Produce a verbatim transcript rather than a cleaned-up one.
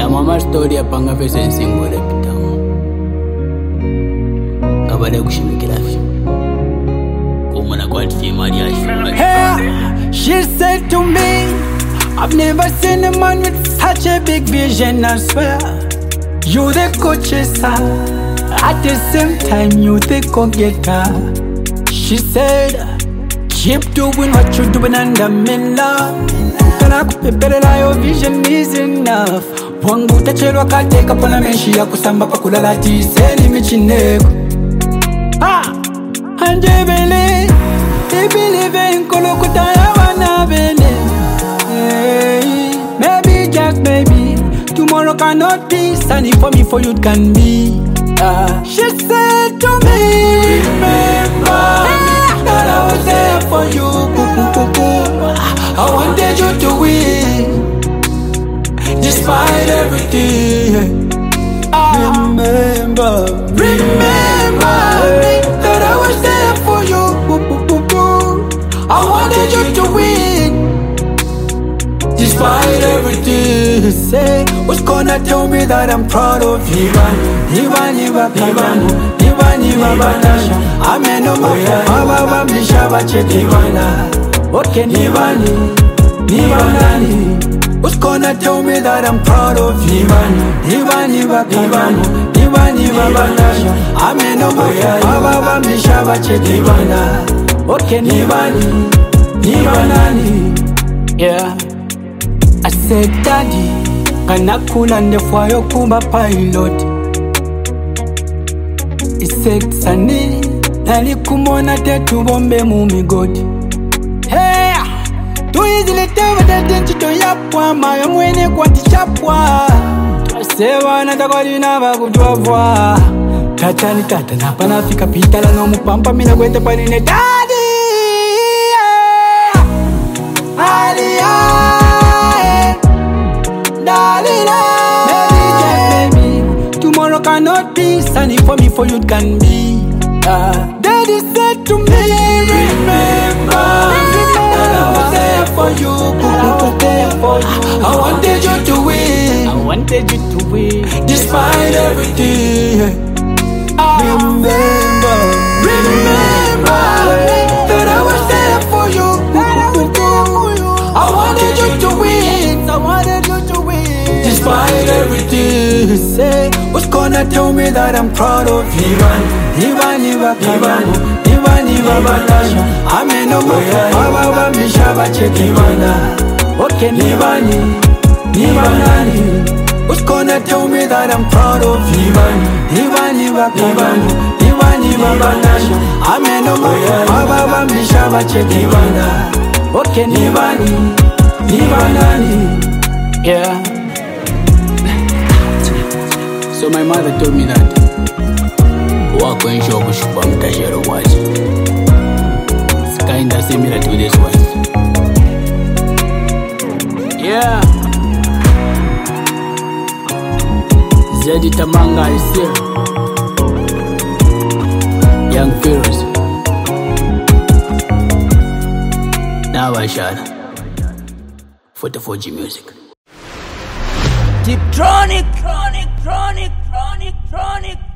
Ya mama story apanga pesa nsingole pitamu kabale kushimikira fi kumana kwa tifimali ashu. Hey, she said to me, I've never seen a man with such a big vision, I swear. You the co-chaser, at the same time you the go-getter. She said, keep doing what you're doing and I'm in love. Kanakupeperera your vision is enough. Wangu tachelo kateka pona meshi ya kusamba pa kulala tiseni michineko. Ah, anjebele, ibelieve in kolokuta ya wanabele. Hey, maybe just maybe tomorrow cannot be sunny for me, for you it can be. Ah, she said to me, remember that I was there for you. I wanted you to win, despite everything. Ah, remember, remember that I was there for you. I wanted you to win, despite everything. Say, who's gonna tell me that I'm proud of you? Niba, niba, niba, niba, niba, banana. I'm no more. Baba, bisha, bache, niba. Okay, niba, niba, nani. Who's gonna tell me that I'm proud of you? Niba, niba, niba, niba, niba, banana. I'm no more. Baba, bisha, bache, niba. Okay, niba, niba, nani. Yeah. I said, Daddy, kanakula ndefwayo kuba pilot. He said, Sani, nali kumona tetu bombe mumigodi. Hey, too easily tell me that dentito yapwa, mayo mwene kwa tichapwa. Twasewa na takoli na bakudwavwa. Tata ni tata na panafika pitala no mupampa mina kwete panine. Daddy, yeah, Aliyah. Maybe, maybe tomorrow cannot be sunny for me, for you it can be. Uh, Daddy said to me, remember, that I was there for you. I was there for you. I wanted you to win. I wanted you to win, despite everything. I remember, remember that I was there for you. I wanted you to win. I wanted you to win, despite everything. Say, who's gonna tell me that I'm proud of you? Niba, niba, niba, niba, niba, banana. I'm in no more. Baba, bisha, bache, niba. Okay, niba, niba, nani. Who's gonna tell me that I'm proud of you? Niba, niba, niba, niba, niba, banana. I'm in no more. Baba, bisha, bache, niba. Okay, niba, niba, nani. Yeah. So my mother told me that wako nsho kushupa mtashero wachi. It's kinda similar to this one. Yeah. Zedi Tamanga is here. Young Pharaohs. Now I shall forty-four G music. Deep Tronic, Tronic, Tronic, Tronic, Tronic.